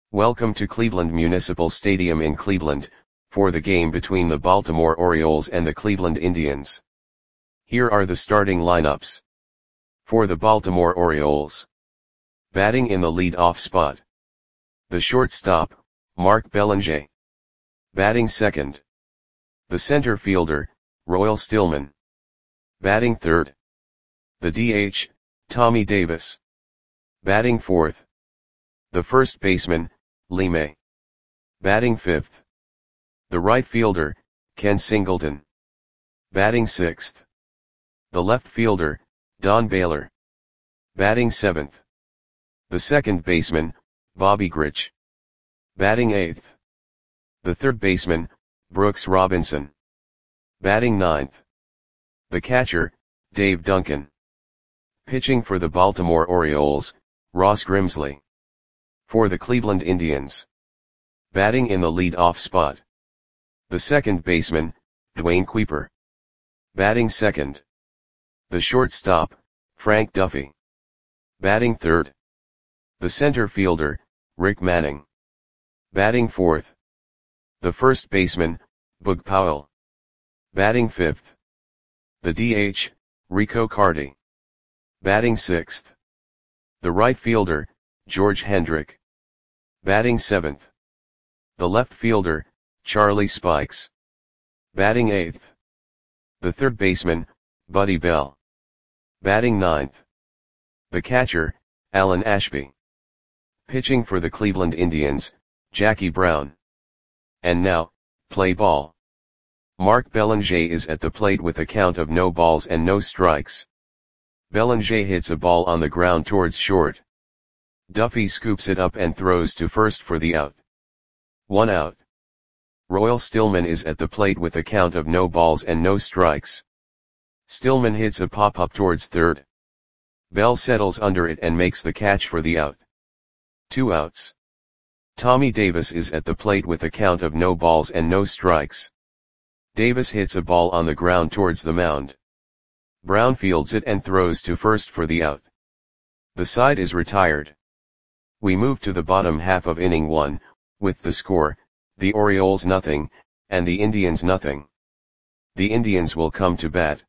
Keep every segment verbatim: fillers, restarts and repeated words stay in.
Welcome to Cleveland Municipal Stadium in Cleveland, for the game between the Baltimore Orioles and the Cleveland Indians. Here are the starting lineups. For the Baltimore Orioles. Batting in the lead-off spot. The shortstop, Mark Belanger. Batting second. The center fielder, Royal Stillman. Batting third. The D H, Tommy Davis. Batting fourth. The first baseman, Lee May. Batting fifth. The right fielder, Ken Singleton. Batting sixth. The left fielder, Don Baylor. Batting seventh. The second baseman, Bobby Grich. Batting eighth. The third baseman, Brooks Robinson. Batting ninth. The catcher, Dave Duncan. Pitching for the Baltimore Orioles, Ross Grimsley. For the Cleveland Indians. Batting in the lead-off spot. The second baseman, Dwayne Kuiper. Batting second. The shortstop, Frank Duffy. Batting third. The center fielder, Rick Manning. Batting fourth. The first baseman, Boog Powell. Batting fifth. The D H, Rico Carty. Batting sixth. The right fielder, George Hendrick. Batting seventh. The left fielder, Charlie Spikes. Batting eighth. The third baseman, Buddy Bell. Batting ninth. The catcher, Alan Ashby. Pitching for the Cleveland Indians, Jackie Brown. And now, play ball. Mark Belanger is at the plate with a count of no balls and no strikes. Belanger hits a ball on the ground towards short. Duffy scoops it up and throws to first for the out. One out. Royal Stillman is at the plate with a count of no balls and no strikes. Stillman hits a pop-up towards third. Bell settles under it and makes the catch for the out. Two outs. Tommy Davis is at the plate with a count of no balls and no strikes. Davis hits a ball on the ground towards the mound. Brown fields it and throws to first for the out. The side is retired. We move to the bottom half of inning one, with the score, the Orioles nothing, and the Indians nothing. The Indians will come to bat.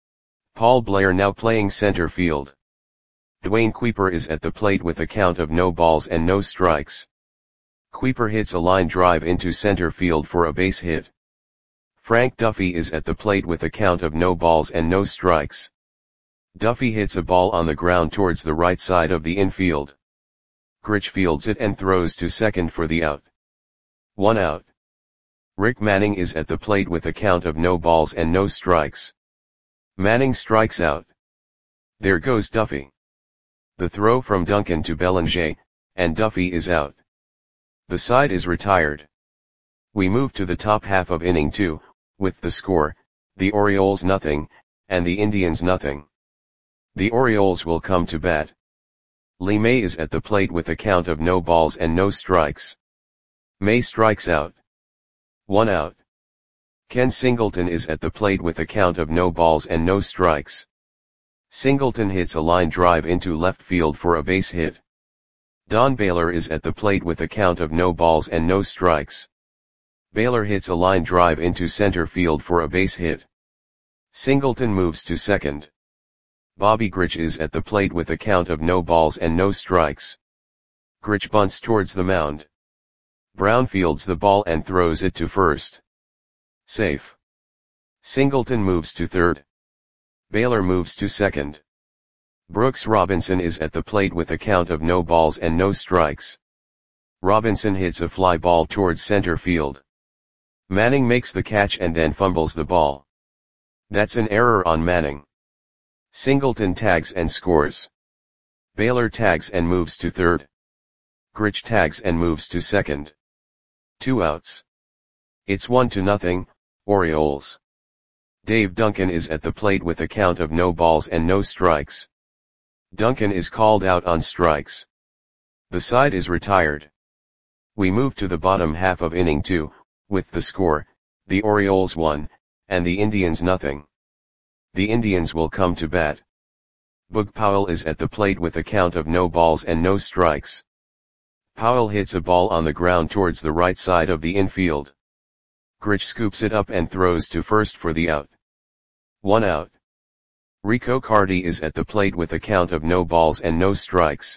Paul Blair now playing center field. Dwayne Kuiper is at the plate with a count of no balls and no strikes. Kuiper hits a line drive into center field for a base hit. Frank Duffy is at the plate with a count of no balls and no strikes. Duffy hits a ball on the ground towards the right side of the infield. Grich fields it and throws to second for the out. One out. Rick Manning is at the plate with a count of no balls and no strikes. Manning strikes out. There goes Duffy. The throw from Duncan to Belanger, and Duffy is out. The side is retired. We move to the top half of inning two, with the score, the Orioles nothing, and the Indians nothing. The Orioles will come to bat. Lee May is at the plate with a count of no balls and no strikes. May strikes out. One out. Ken Singleton is at the plate with a count of no balls and no strikes. Singleton hits a line drive into left field for a base hit. Don Baylor is at the plate with a count of no balls and no strikes. Baylor hits a line drive into center field for a base hit. Singleton moves to second. Bobby Grich is at the plate with a count of no balls and no strikes. Grich bunts towards the mound. Brown fields the ball and throws it to first. Safe. Singleton moves to third. Baylor moves to second. Brooks Robinson is at the plate with a count of no balls and no strikes. Robinson hits a fly ball towards center field. Manning makes the catch and then fumbles the ball. That's an error on Manning. Singleton tags and scores. Baylor tags and moves to third. Grich tags and moves to second. Two outs. It's one to nothing, Orioles. Dave Duncan is at the plate with a count of no balls and no strikes. Duncan is called out on strikes. The side is retired. We move to the bottom half of inning two, with the score, the Orioles one, and the Indians nothing. The Indians will come to bat. Boog Powell is at the plate with a count of no balls and no strikes. Powell hits a ball on the ground towards the right side of the infield. Grich scoops it up and throws to first for the out. One out. Rico Cardi is at the plate with a count of no balls and no strikes.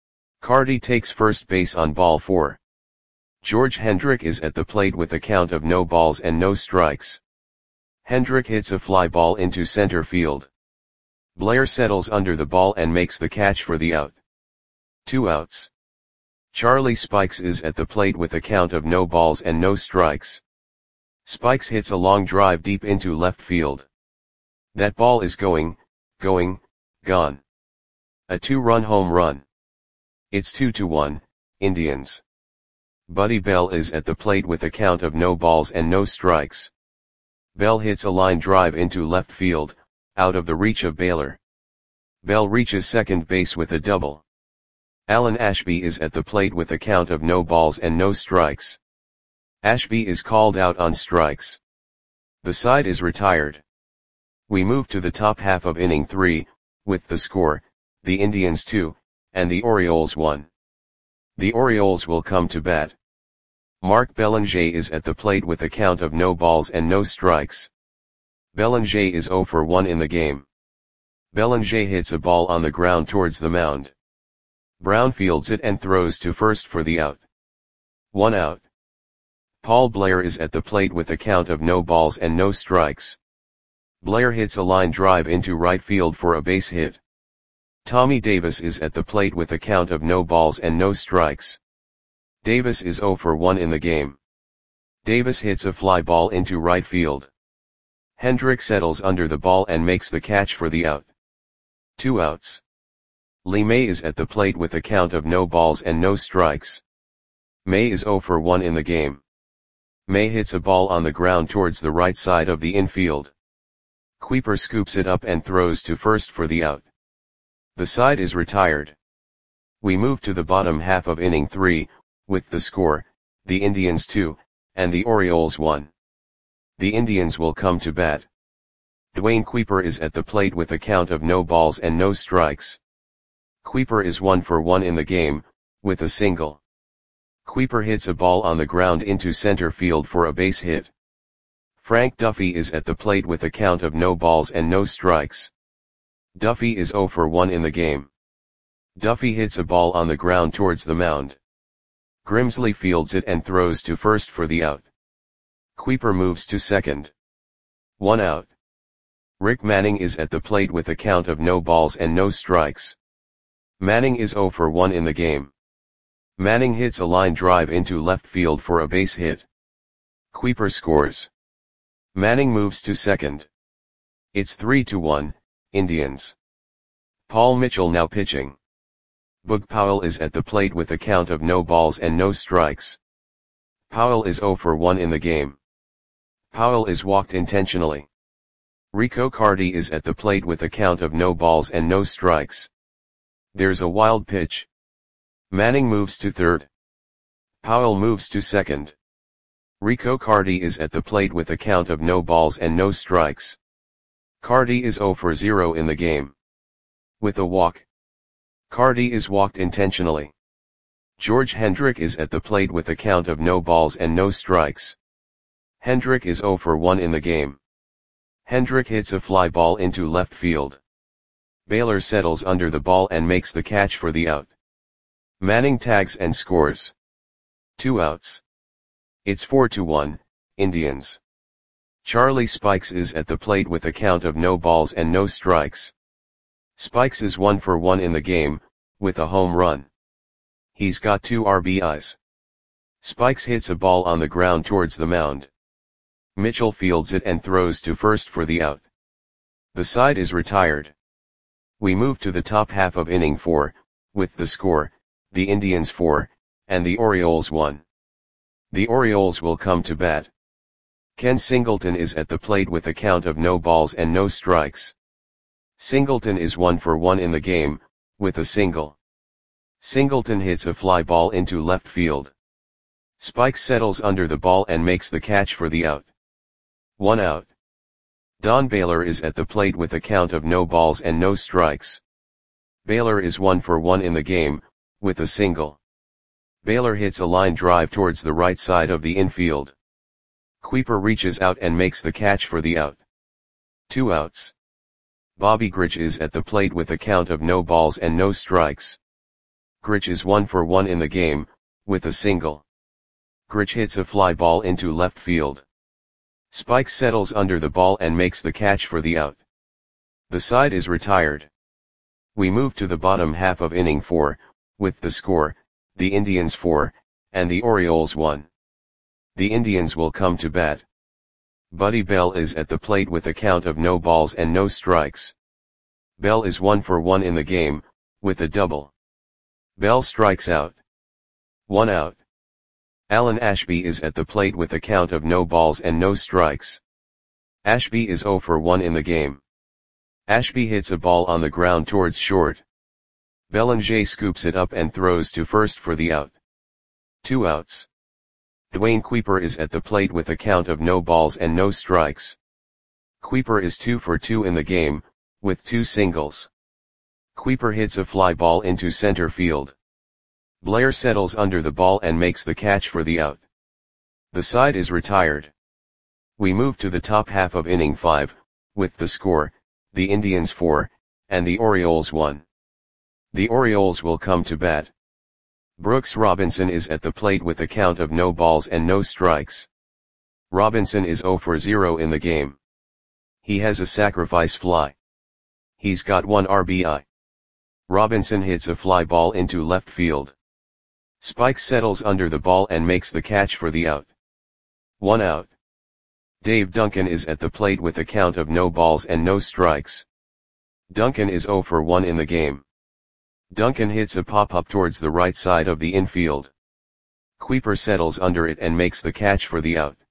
Cardi takes first base on ball four. George Hendrick is at the plate with a count of no balls and no strikes. Hendrick hits a fly ball into center field. Blair settles under the ball and makes the catch for the out. Two outs. Charlie Spikes is at the plate with a count of no balls and no strikes. Spikes hits a long drive deep into left field. That ball is going, going, gone. A two-run home run. It's two to one, Indians. Buddy Bell is at the plate with a count of no balls and no strikes. Bell hits a line drive into left field, out of the reach of Baylor. Bell reaches second base with a double. Alan Ashby is at the plate with a count of no balls and no strikes. Ashby is called out on strikes. The side is retired. We move to the top half of inning three, with the score, the Indians two, and the Orioles one. The Orioles will come to bat. Mark Belanger is at the plate with a count of no balls and no strikes. Belanger is zero for one in the game. Belanger hits a ball on the ground towards the mound. Brown fields it and throws to first for the out. One out. Paul Blair is at the plate with a count of no balls and no strikes. Blair hits a line drive into right field for a base hit. Tommy Davis is at the plate with a count of no balls and no strikes. Davis is zero for one in the game. Davis hits a fly ball into right field. Hendrick settles under the ball and makes the catch for the out. Two outs. Lee May is at the plate with a count of no balls and no strikes. May is zero for one in the game. May hits a ball on the ground towards the right side of the infield. Kuiper scoops it up and throws to first for the out. The side is retired. We move to the bottom half of inning three, with the score, the Indians two, and the Orioles one. The Indians will come to bat. Dwayne Kuiper is at the plate with a count of no balls and no strikes. Kuiper is one for one in the game, with a single. Kuiper hits a ball on the ground into center field for a base hit. Frank Duffy is at the plate with a count of no balls and no strikes. Duffy is zero for one in the game. Duffy hits a ball on the ground towards the mound. Grimsley fields it and throws to first for the out. Kuiper moves to second. One out. Rick Manning is at the plate with a count of no balls and no strikes. Manning is zero for one in the game. Manning hits a line drive into left field for a base hit. Kuiper scores. Manning moves to second. It's three to one, Indians. Paul Mitchell now pitching. Boog Powell is at the plate with a count of no balls and no strikes. Powell is zero for one in the game. Powell is walked intentionally. Rico Cardi is at the plate with a count of no balls and no strikes. There's a wild pitch. Manning moves to third. Powell moves to second. Rico Cardi is at the plate with a count of no balls and no strikes. Cardi is zero for zero in the game. With a walk. Cardi is walked intentionally. George Hendrick is at the plate with a count of no balls and no strikes. Hendrick is zero for one in the game. Hendrick hits a fly ball into left field. Baylor settles under the ball and makes the catch for the out. Manning tags and scores. Two outs. It's four to one, Indians. Charlie Spikes is at the plate with a count of no balls and no strikes. Spikes is one for one in the game, with a home run. He's got two R B Is. Spikes hits a ball on the ground towards the mound. Mitchell fields it and throws to first for the out. The side is retired. We move to the top half of inning four, with the score, the Indians four, and the Orioles one. The Orioles will come to bat. Ken Singleton is at the plate with a count of no balls and no strikes. Singleton is one for one in the game, with a single. Singleton hits a fly ball into left field. Spikes settles under the ball and makes the catch for the out. One out. Don Baylor is at the plate with a count of no balls and no strikes. Baylor is one for one in the game, with a single. Baylor hits a line drive towards the right side of the infield. Kuiper reaches out and makes the catch for the out. Two outs. Bobby Grich is at the plate with a count of no balls and no strikes. Grich is one for one in the game, with a single. Grich hits a fly ball into left field. Spike settles under the ball and makes the catch for the out. The side is retired. We move to the bottom half of inning four, with the score, the Indians four, and the Orioles one. The Indians will come to bat. Buddy Bell is at the plate with a count of no balls and no strikes. Bell is one for one in the game, with a double. Bell strikes out. One out. Alan Ashby is at the plate with a count of no balls and no strikes. Ashby is zero for one in the game. Ashby hits a ball on the ground towards short. Bellinger scoops it up and throws to first for the out. Two outs. Dwayne Kuiper is at the plate with a count of no balls and no strikes. Kuiper is two for two in the game, with two singles. Kuiper hits a fly ball into center field. Blair settles under the ball and makes the catch for the out. The side is retired. We move to the top half of inning five, with the score, the Indians four, and the Orioles one. The Orioles will come to bat. Brooks Robinson is at the plate with a count of no balls and no strikes. Robinson is zero for zero in the game. He has a sacrifice fly. He's got one R B I. Robinson hits a fly ball into left field. Spike settles under the ball and makes the catch for the out. One out. Dave Duncan is at the plate with a count of no balls and no strikes. Duncan is zero for one in the game. Duncan hits a pop-up towards the right side of the infield. Kuiper settles under it and makes the catch for the out.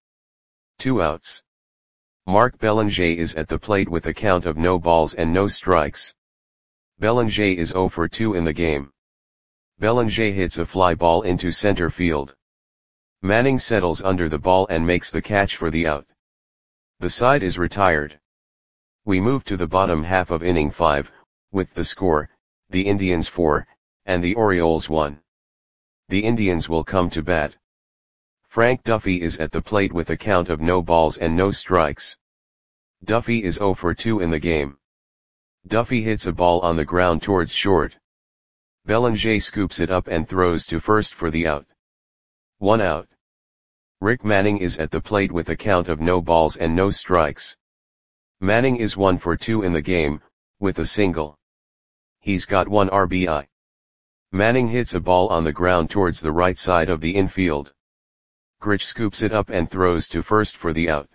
Two outs. Mark Bellinger is at the plate with a count of no balls and no strikes. Bellinger is zero for two in the game. Bellinger hits a fly ball into center field. Manning settles under the ball and makes the catch for the out. The side is retired. We move to the bottom half of inning five, with the score, the Indians four, and the Orioles one. The Indians will come to bat. Frank Duffy is at the plate with a count of no balls and no strikes. Duffy is zero for two in the game. Duffy hits a ball on the ground towards short. Bellinger scoops it up and throws to first for the out. One out. Rick Manning is at the plate with a count of no balls and no strikes. Manning is one for two in the game, with a single. He's got one R B I. Manning hits a ball on the ground towards the right side of the infield. Grich scoops it up and throws to first for the out.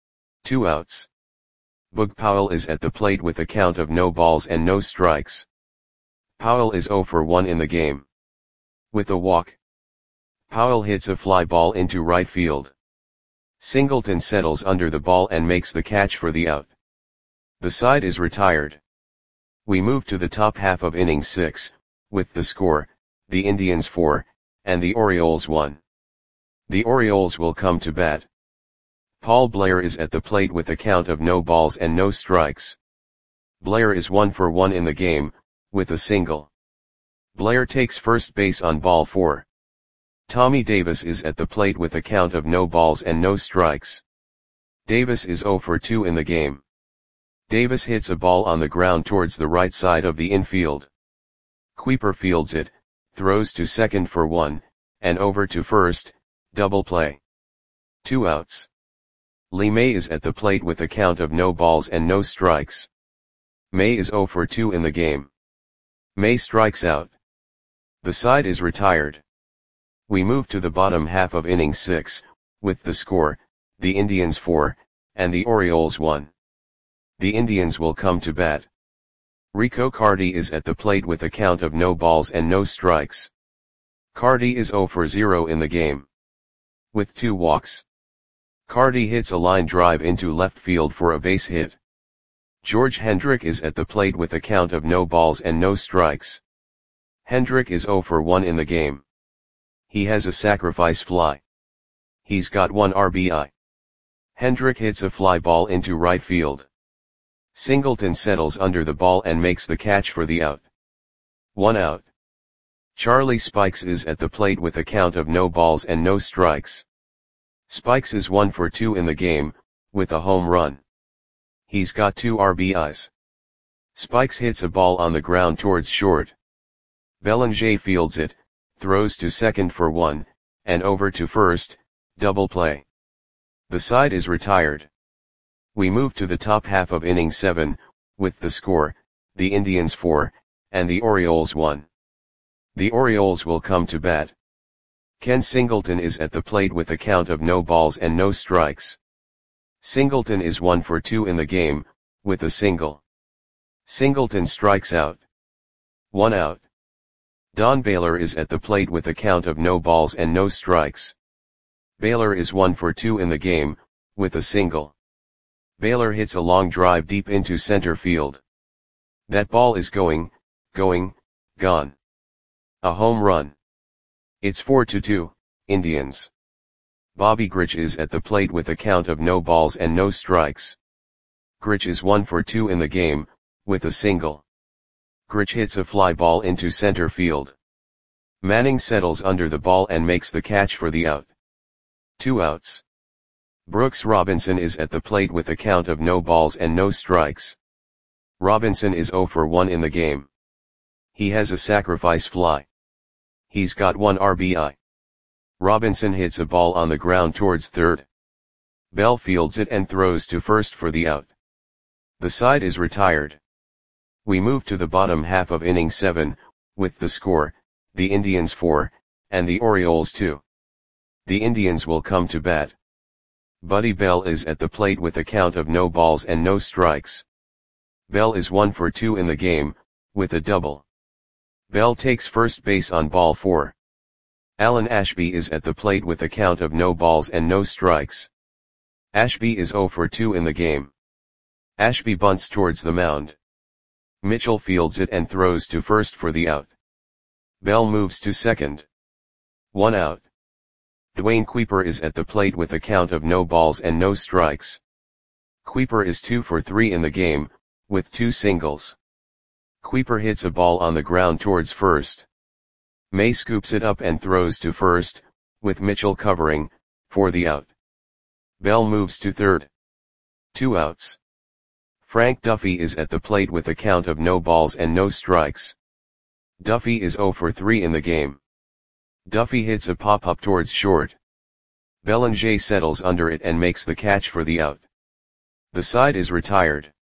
Two outs. Boog Powell is at the plate with a count of no balls and no strikes. Powell is zero for one in the game. With a walk. Powell hits a fly ball into right field. Singleton settles under the ball and makes the catch for the out. The side is retired. We move to the top half of inning six, with the score, the Indians four, and the Orioles one. The Orioles will come to bat. Paul Blair is at the plate with a count of no balls and no strikes. Blair is one for one in the game, with a single. Blair takes first base on ball four. Tommy Davis is at the plate with a count of no balls and no strikes. Davis is zero for two in the game. Davis hits a ball on the ground towards the right side of the infield. Kuiper fields it, throws to second for one, and over to first, double play. Two outs. Lee May is at the plate with a count of no balls and no strikes. May is zero for two in the game. May strikes out. The side is retired. We move to the bottom half of inning six, with the score, the Indians four, and the Orioles one. The Indians will come to bat. Rico Carty is at the plate with a count of no balls and no strikes. Carty is zero for zero in the game. With two walks. Carty hits a line drive into left field for a base hit. George Hendrick is at the plate with a count of no balls and no strikes. Hendrick is zero for one in the game. He has a sacrifice fly. He's got one R B I. Hendrick hits a fly ball into right field. Singleton settles under the ball and makes the catch for the out. One out. Charlie Spikes is at the plate with a count of no balls and no strikes. Spikes is one for two in the game, with a home run. He's got two R B Is. Spikes hits a ball on the ground towards short. Belanger fields it, throws to second for one, and over to first, double play. The side is retired. We move to the top half of inning seven, with the score, the Indians four, and the Orioles one. The Orioles will come to bat. Ken Singleton is at the plate with a count of no balls and no strikes. Singleton is one for two in the game, with a single. Singleton strikes out. One out. Don Baylor is at the plate with a count of no balls and no strikes. Baylor is one for two in the game, with a single. Baylor hits a long drive deep into center field. That ball is going, going, gone. A home run. It's four to two, Indians. Bobby Grich is at the plate with a count of no balls and no strikes. Grich is one for two in the game, with a single. Grich hits a fly ball into center field. Manning settles under the ball and makes the catch for the out. Two outs. Brooks Robinson is at the plate with a count of no balls and no strikes. Robinson is zero for one in the game. He has a sacrifice fly. He's got one R B I. Robinson hits a ball on the ground towards third. Bell fields it and throws to first for the out. The side is retired. We move to the bottom half of inning seven, with the score, the Indians four, and the Orioles two. The Indians will come to bat. Buddy Bell is at the plate with a count of no balls and no strikes. Bell is one for two in the game, with a double. Bell takes first base on ball four. Alan Ashby is at the plate with a count of no balls and no strikes. Ashby is zero for two in the game. Ashby bunts towards the mound. Mitchell fields it and throws to first for the out. Bell moves to second. One out. Dwayne Kuiper is at the plate with a count of no balls and no strikes. Kuiper is two for three in the game, with two singles. Kuiper hits a ball on the ground towards first. May scoops it up and throws to first, with Mitchell covering, for the out. Bell moves to third. Two outs. Frank Duffy is at the plate with a count of no balls and no strikes. Duffy is zero for three in the game. Duffy hits a pop-up towards short. Belanger settles under it and makes the catch for the out. The side is retired.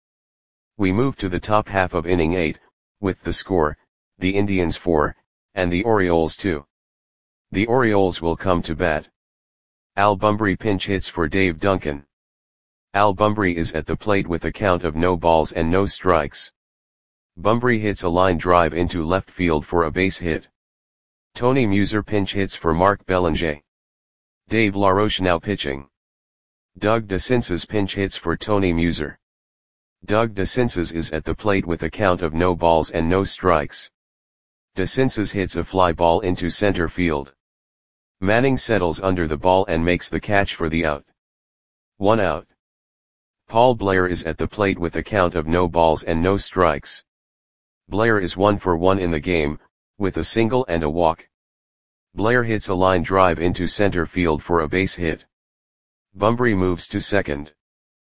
We move to the top half of inning eight, with the score, the Indians four, and the Orioles two. The Orioles will come to bat. Al Bumbry pinch hits for Dave Duncan. Al Bumbry is at the plate with a count of no balls and no strikes. Bumbry hits a line drive into left field for a base hit. Tony Muser pinch hits for Mark Belanger. Dave LaRoche now pitching. Doug DeCinces pinch hits for Tony Muser. Doug DeCinces is at the plate with a count of no balls and no strikes. DeCinces hits a fly ball into center field. Manning settles under the ball and makes the catch for the out. One out. Paul Blair is at the plate with a count of no balls and no strikes. Blair is one for one in the game, with a single and a walk. Blair hits a line drive into center field for a base hit. Bumbry moves to second.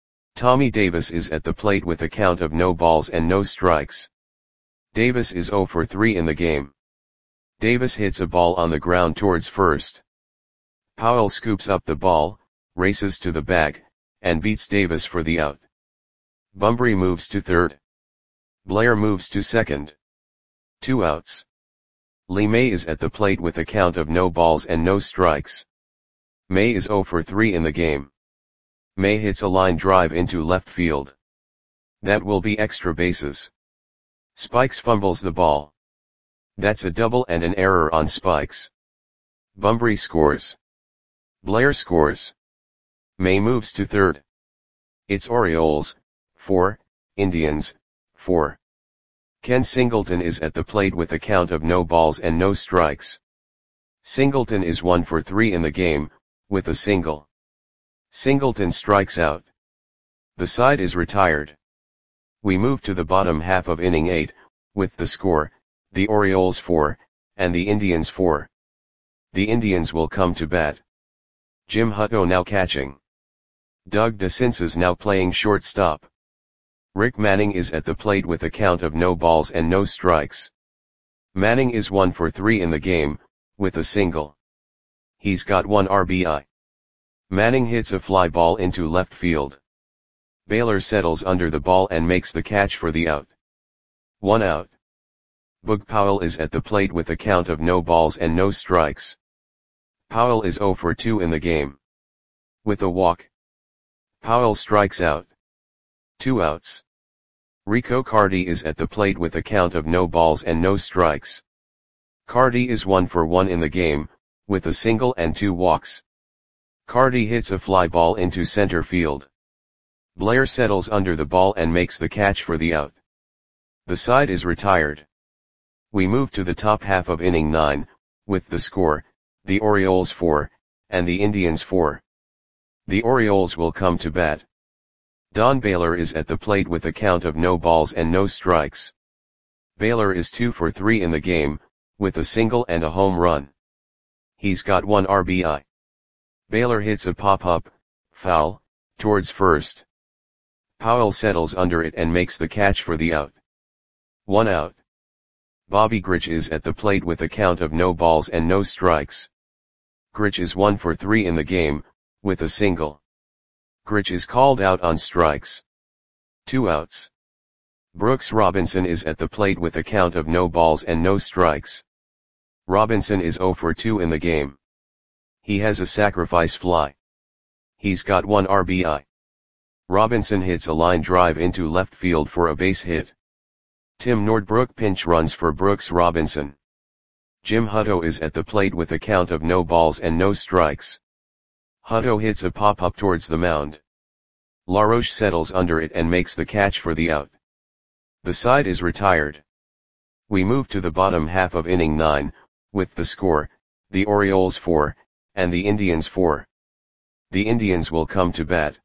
Tommy Davis is at the plate with a count of no balls and no strikes. Davis is zero for three in the game. Davis hits a ball on the ground towards first. Powell scoops up the ball, races to the bag, and beats Davis for the out. Bumbry moves to third. Blair moves to second. Two outs. Lee May is at the plate with a count of no balls and no strikes. May is zero for three in the game. May hits a line drive into left field. That will be extra bases. Spikes fumbles the ball. That's a double and an error on Spikes. Bumbry scores. Blair scores. May moves to third. It's Orioles, four, Indians, four. Ken Singleton is at the plate with a count of no balls and no strikes. Singleton is one for three in the game, with a single. Singleton strikes out. The side is retired. We move to the bottom half of inning eight, with the score, the Orioles four, and the Indians four. The Indians will come to bat. Jim Hutto now catching. Doug DeCinces now playing shortstop. Rick Manning is at the plate with a count of no balls and no strikes. Manning is one for three in the game, with a single. He's got one R B I. Manning hits a fly ball into left field. Baylor settles under the ball and makes the catch for the out. One out. Boog Powell is at the plate with a count of no balls and no strikes. Powell is zero for two in the game. With a walk. Powell strikes out. Two outs. Rico Carty is at the plate with a count of no balls and no strikes. Carty is one for one in the game, with a single and two walks. Carty hits a fly ball into center field. Blair settles under the ball and makes the catch for the out. The side is retired. We move to the top half of inning nine, with the score, the Orioles four, and the Indians four. The Orioles will come to bat. Don Baylor is at the plate with a count of no balls and no strikes. Baylor is two for three in the game, with a single and a home run. He's got one R B I. Baylor hits a pop-up, foul, towards first. Powell settles under it and makes the catch for the out. One out. Bobby Grich is at the plate with a count of no balls and no strikes. Grich is one for three in the game, with a single. Grich is called out on strikes. Two outs. Brooks Robinson is at the plate with a count of no balls and no strikes. Robinson is zero for two in the game. He has a sacrifice fly. He's got one R B I. Robinson hits a line drive into left field for a base hit. Tim Nordbrook pinch runs for Brooks Robinson. Jim Hutto is at the plate with a count of no balls and no strikes. Hutto hits a pop-up towards the mound. LaRoche settles under it and makes the catch for the out. The side is retired. We move to the bottom half of inning nine, with the score, the Orioles four, and the Indians four. The Indians will come to bat.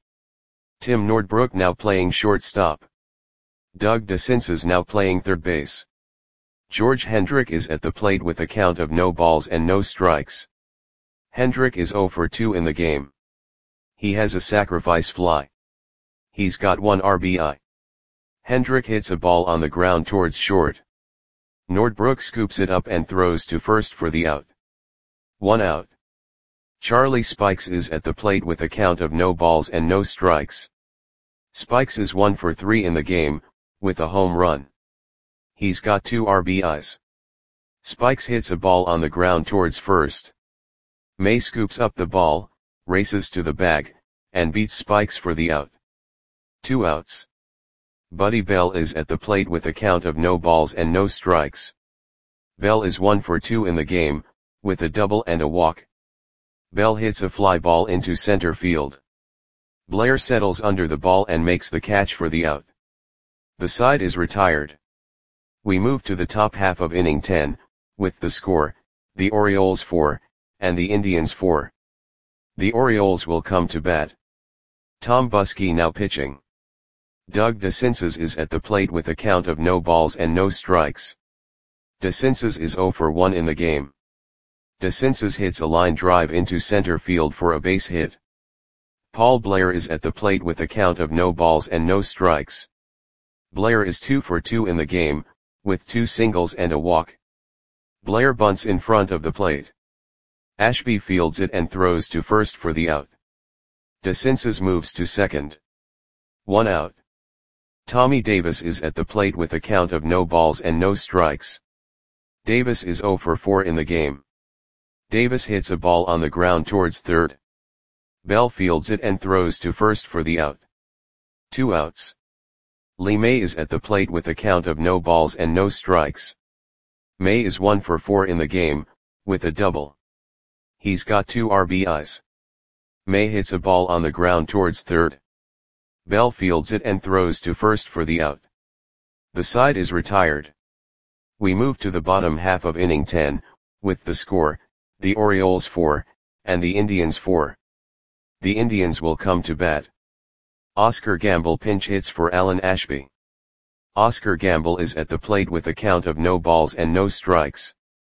Tim Nordbrook now playing shortstop. Doug DeCinces now playing third base. George Hendrick is at the plate with a count of no balls and no strikes. Hendrick is zero for two in the game. He has a sacrifice fly. He's got one R B I. Hendrick hits a ball on the ground towards short. Nordbrook scoops it up and throws to first for the out. One out. Charlie Spikes is at the plate with a count of no balls and no strikes. Spikes is one for three in the game, with a home run. He's got two R B Is. Spikes hits a ball on the ground towards first. May scoops up the ball, races to the bag, and beats Spikes for the out. Two outs. Buddy Bell is at the plate with a count of no balls and no strikes. Bell is one for two in the game, with a double and a walk. Bell hits a fly ball into center field. Blair settles under the ball and makes the catch for the out. The side is retired. We move to the top half of inning ten, with the score, the Orioles four, and the Indians four. The Orioles will come to bat. Tom Buskey now pitching. Doug DeCinces is at the plate with a count of no balls and no strikes. DeCinces is zero for one in the game. DeCinces hits a line drive into center field for a base hit. Paul Blair is at the plate with a count of no balls and no strikes. Blair is two for two in the game, with two singles and a walk. Blair bunts in front of the plate. Ashby fields it and throws to first for the out. DeCinces moves to second. One out. Tommy Davis is at the plate with a count of no balls and no strikes. Davis is zero for four in the game. Davis hits a ball on the ground towards third. Bell fields it and throws to first for the out. Two outs. Lee May is at the plate with a count of no balls and no strikes. May is one for four in the game, with a double. He's got two R B Is. May hits a ball on the ground towards third. Bell fields it and throws to first for the out. The side is retired. We move to the bottom half of inning ten, with the score, the Orioles four, and the Indians four. The Indians will come to bat. Oscar Gamble pinch hits for Alan Ashby. Oscar Gamble is at the plate with a count of no balls and no strikes.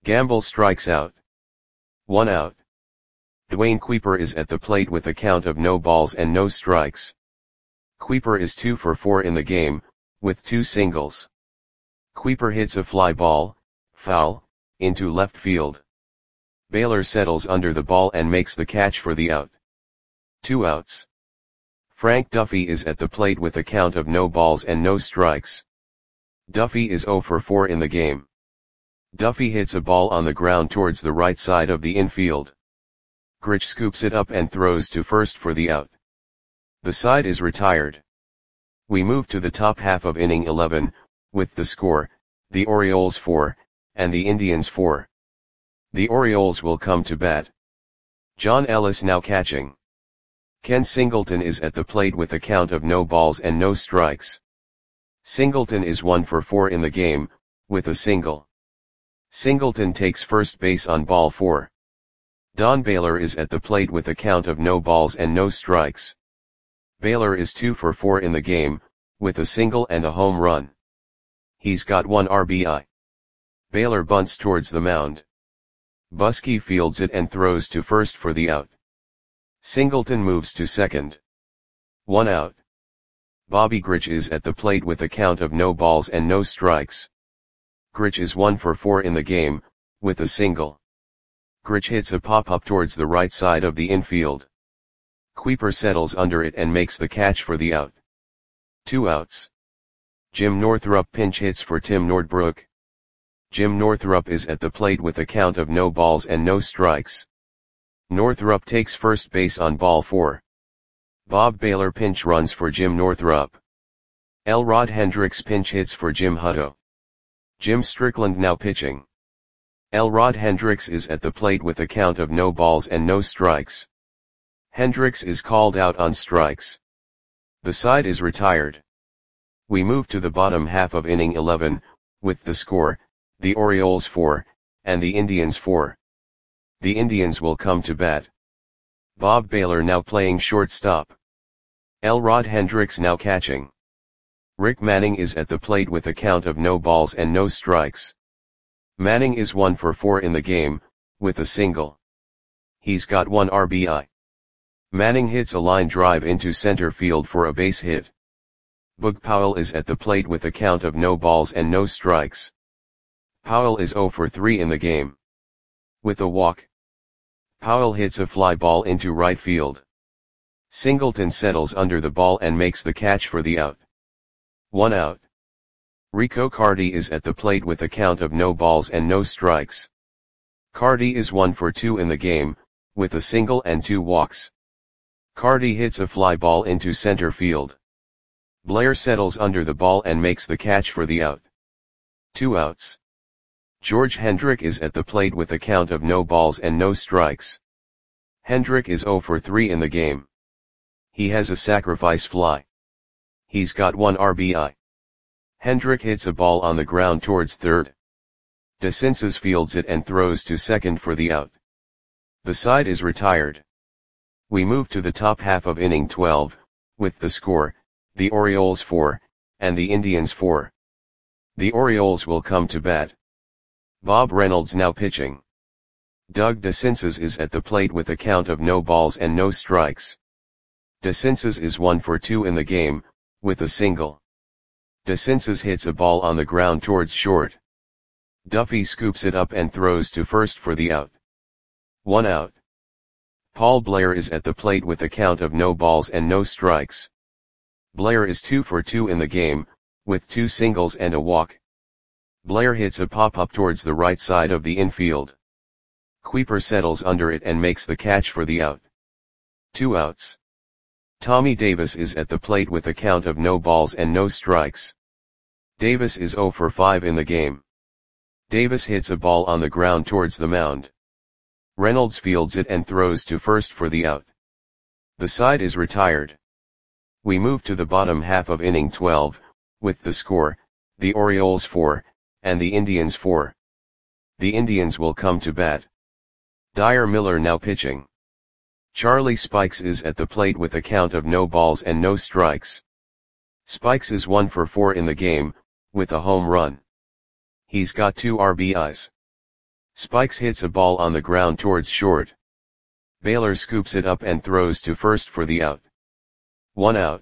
Gamble strikes out. One out. Dwayne Kuiper is at the plate with a count of no balls and no strikes. Kuiper is two for four in the game, with two singles. Kuiper hits a fly ball, foul, into left field. Baylor settles under the ball and makes the catch for the out. Two outs. Frank Duffy is at the plate with a count of no balls and no strikes. Duffy is zero for four in the game. Duffy hits a ball on the ground towards the right side of the infield. Grich scoops it up and throws to first for the out. The side is retired. We move to the top half of inning eleven, with the score, the Orioles four, and the Indians four. The Orioles will come to bat. John Ellis now catching. Ken Singleton is at the plate with a count of no balls and no strikes. Singleton is one for four in the game, with a single. Singleton takes first base on ball four. Don Baylor is at the plate with a count of no balls and no strikes. Baylor is two for four in the game, with a single and a home run. He's got one R B I. Baylor bunts towards the mound. Buskey fields it and throws to first for the out. Singleton moves to second. One out. Bobby Grich is at the plate with a count of no balls and no strikes. Grich is one for four in the game, with a single. Grich hits a pop-up towards the right side of the infield. Kuiper settles under it and makes the catch for the out. Two outs. Jim Northrup pinch hits for Tim Nordbrook. Jim Northrup is at the plate with a count of no balls and no strikes. Northrup takes first base on ball four. Bob Baylor pinch runs for Jim Northrup. Elrod Hendricks pinch hits for Jim Hutto. Jim Strickland now pitching. Elrod Hendricks is at the plate with a count of no balls and no strikes. Hendricks is called out on strikes. The side is retired. We move to the bottom half of inning eleven, with the score, the Orioles four, and the Indians four. The Indians will come to bat. Bob Baylor now playing shortstop. Elrod Hendricks now catching. Rick Manning is at the plate with a count of no balls and no strikes. Manning is one for four in the game, with a single. He's got one R B I. Manning hits a line drive into center field for a base hit. Boog Powell is at the plate with a count of no balls and no strikes. Powell is zero for three in the game. With a walk. Powell hits a fly ball into right field. Singleton settles under the ball and makes the catch for the out. One out. Rico Carty is at the plate with a count of no balls and no strikes. Carty is one for two in the game, with a single and two walks. Carty hits a fly ball into center field. Blair settles under the ball and makes the catch for the out. Two outs. George Hendrick is at the plate with a count of no balls and no strikes. Hendrick is zero for three in the game. He has a sacrifice fly. He's got one R B I. Hendrick hits a ball on the ground towards third. DeCinces fields it and throws to second for the out. The side is retired. We move to the top half of inning twelve, with the score, the Orioles four, and the Indians four. The Orioles will come to bat. Bob Reynolds now pitching. Doug DeCinces is at the plate with a count of no balls and no strikes. DeCinces is one for two in the game, with a single. DeCinces hits a ball on the ground towards short. Duffy scoops it up and throws to first for the out. One out. Paul Blair is at the plate with a count of no balls and no strikes. Blair is two for two in the game, with two singles and a walk. Blair hits a pop-up towards the right side of the infield. Kuiper settles under it and makes the catch for the out. Two outs. Tommy Davis is at the plate with a count of no balls and no strikes. Davis is zero for five in the game. Davis hits a ball on the ground towards the mound. Reynolds fields it and throws to first for the out. The side is retired. We move to the bottom half of inning twelve, with the score, the Orioles four, and the Indians four. The Indians will come to bat. Dyer Miller now pitching. Charlie Spikes is at the plate with a count of no balls and no strikes. Spikes is one for four in the game, with a home run. He's got two R B Is. Spikes hits a ball on the ground towards short. Baylor scoops it up and throws to first for the out. One out.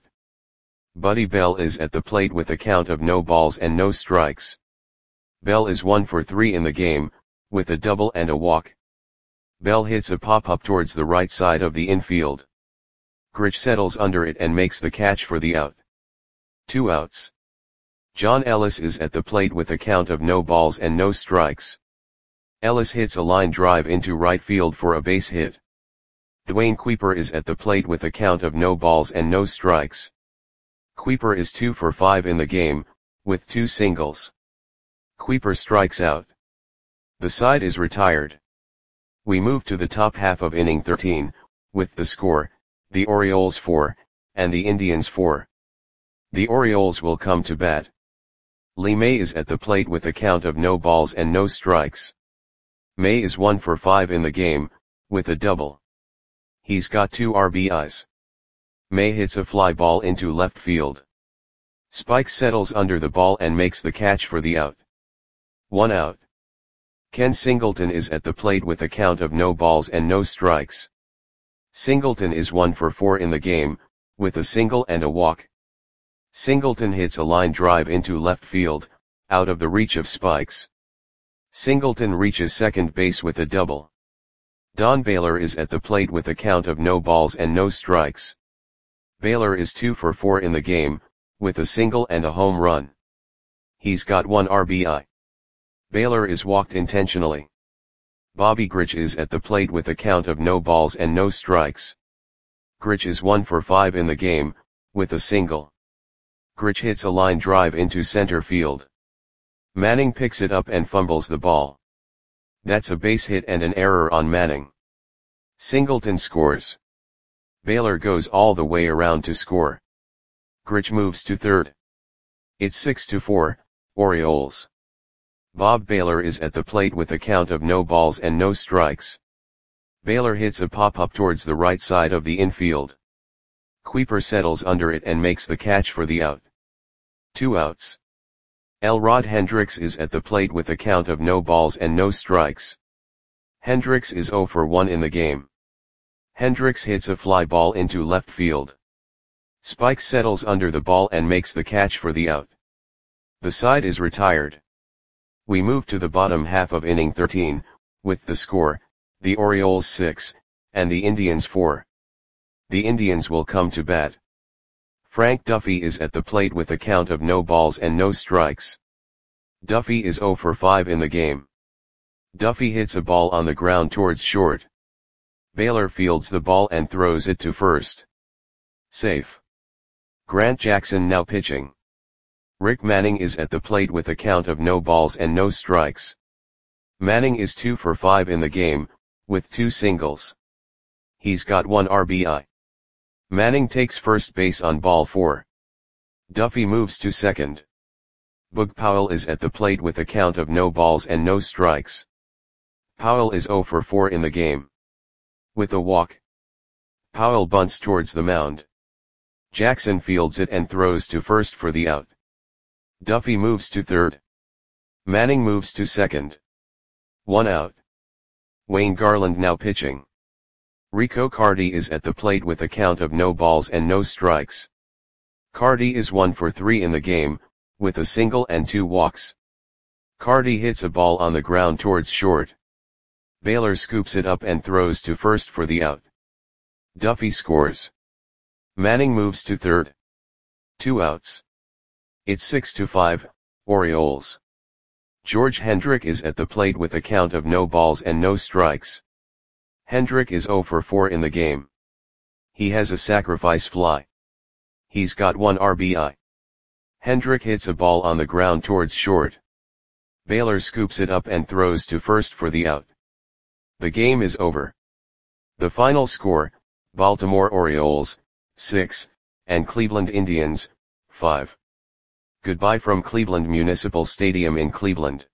Buddy Bell is at the plate with a count of no balls and no strikes. Bell is one for three in the game, with a double and a walk. Bell hits a pop-up towards the right side of the infield. Grich settles under it and makes the catch for the out. Two outs. John Ellis is at the plate with a count of no balls and no strikes. Ellis hits a line drive into right field for a base hit. Dwayne Kuiper is at the plate with a count of no balls and no strikes. Kuiper is two for five in the game, with two singles. Kuiper strikes out. The side is retired. We move to the top half of inning thirteen, with the score, the Orioles four, and the Indians four. The Orioles will come to bat. Lee May is at the plate with a count of no balls and no strikes. May is one for five in the game, with a double. He's got two R B Is. May hits a fly ball into left field. Spikes settles under the ball and makes the catch for the out. One out. Ken Singleton is at the plate with a count of no balls and no strikes. Singleton is one for four in the game, with a single and a walk. Singleton hits a line drive into left field, out of the reach of Spikes. Singleton reaches second base with a double. Don Baylor is at the plate with a count of no balls and no strikes. Baylor is two for four in the game, with a single and a home run. He's got one R B I. Baylor is walked intentionally. Bobby Grich is at the plate with a count of no balls and no strikes. Grich is one for five in the game, with a single. Grich hits a line drive into center field. Manning picks it up and fumbles the ball. That's a base hit and an error on Manning. Singleton scores. Baylor goes all the way around to score. Grich moves to third. It's six to four, Orioles. Bob Baylor is at the plate with a count of no balls and no strikes. Baylor hits a pop-up towards the right side of the infield. Kuiper settles under it and makes the catch for the out. Two outs. Elrod Hendricks is at the plate with a count of no balls and no strikes. Hendricks is zero for one in the game. Hendricks hits a fly ball into left field. Spikes settles under the ball and makes the catch for the out. The side is retired. We move to the bottom half of inning thirteen, with the score, the Orioles six, and the Indians four. The Indians will come to bat. Frank Duffy is at the plate with a count of no balls and no strikes. Duffy is zero for five in the game. Duffy hits a ball on the ground towards short. Baylor fields the ball and throws it to first. Safe. Grant Jackson now pitching. Rick Manning is at the plate with a count of no balls and no strikes. Manning is two for five in the game, with two singles. He's got one R B I. Manning takes first base on ball four. Duffy moves to second. Boog Powell is at the plate with a count of no balls and no strikes. Powell is zero for four in the game. With a walk. Powell bunts towards the mound. Jackson fields it and throws to first for the out. Duffy moves to third. Manning moves to second. One out. Wayne Garland now pitching. Rico Cardi is at the plate with a count of no balls and no strikes. Cardi is one for three in the game, with a single and two walks. Cardi hits a ball on the ground towards short. Baylor scoops it up and throws to first for the out. Duffy scores. Manning moves to third. Two outs. It's six to five, Orioles. George Hendrick is at the plate with a count of no balls and no strikes. Hendrick is zero for four in the game. He has a sacrifice fly. He's got one R B I. Hendrick hits a ball on the ground towards short. Baylor scoops it up and throws to first for the out. The game is over. The final score, Baltimore Orioles, six, and Cleveland Indians, five. Goodbye from Cleveland Municipal Stadium in Cleveland.